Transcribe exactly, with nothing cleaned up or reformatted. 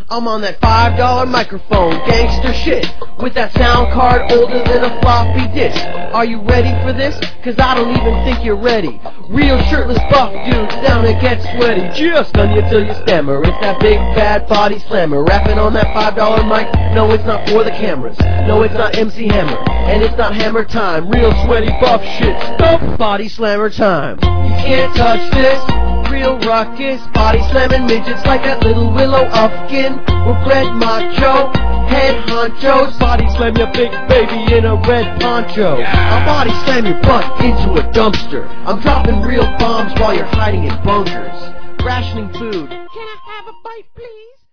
I'm on that five dollar microphone, gangster shit, with that sound card older than a floppy disk. Are you ready for this? Cause I don't even think you're ready. Real shirtless buff dudes down to get sweaty. Just gun you till you stammer. It's that big bad body slammer, rapping on that five dollar mic. No, it's not for the cameras. No, it's not M C Hammer, and it's not Hammer time. Real sweaty buff shit, stop body slammer time. You can't touch this. Real ruckus, body slamming midgets like that little Willow Ufkin. We're bred macho, head honchos. Body slam your big baby in a red poncho. I'll body slam your butt into a dumpster. I'm dropping real bombs while you're hiding in bunkers, rationing food. Can I have a bite, please?